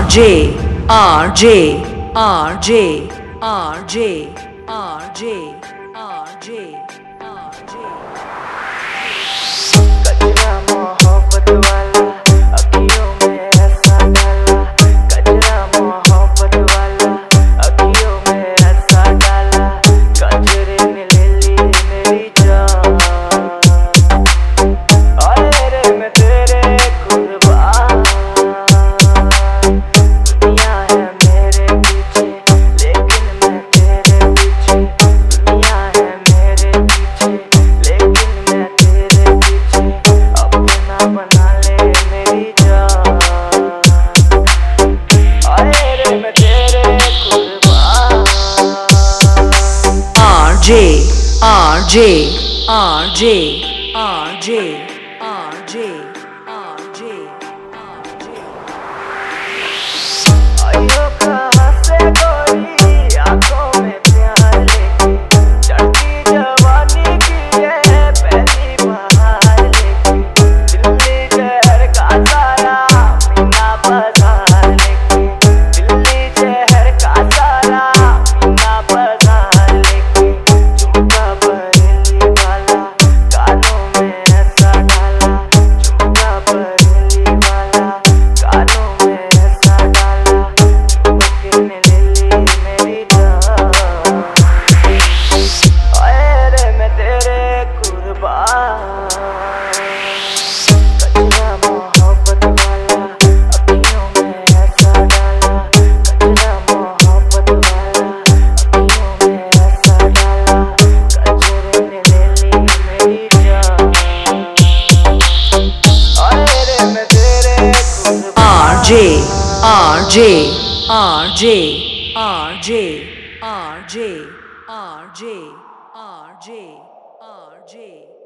RJ, RJ, RJ, RJ, RJ, RJ, RJ. कचरा मोहब्बत वाला अखियों में ऐसा डाला, कचरा मोहब्बत वाला अखियों में ऐसा डाला, कचरे ने ले ली मेरी जान। अरे रे मैं तेरे कुर्बान, दुनिया है मेरे पीछे लेकिन मैं तेरे पीछे, दुनिया है मेरे पीछे लेकिन मैं तेरे पीछे, अपना बना ले मेरी जान। अरे रे मैं तेरे कुर्बान। RJ, RJ, RJ, RJ, RJ, RJ, RJ. आइयो कहाँ से गोरी आंखों में प्यार लेके, चढ़ती जवानी की ये पहली बहार लेके, दिल्ली शहर का सारा मीना बाजार लेके, दिल्ली शहर का सारा मीना बाजार लेके, झुमका बरेली वाला कानों में ऐसा डाला, झुमका बरेली वाला कानों में ऐसा डाला, झुमके ने ले ली मेरी जान। अरे रे मैं तेरे कुर्बान, कचरा मोहब्बत वाला अखियों में ऐसा डाला, कचरा मोहब्बत वाला अखियों में ऐसा डाला, कचरे ने ले ली मेरी जान। अरे रे मैं तेरे कुर्बान। RJ, RJ, RJ, RJ, RJ, RJ, RJ, RJ.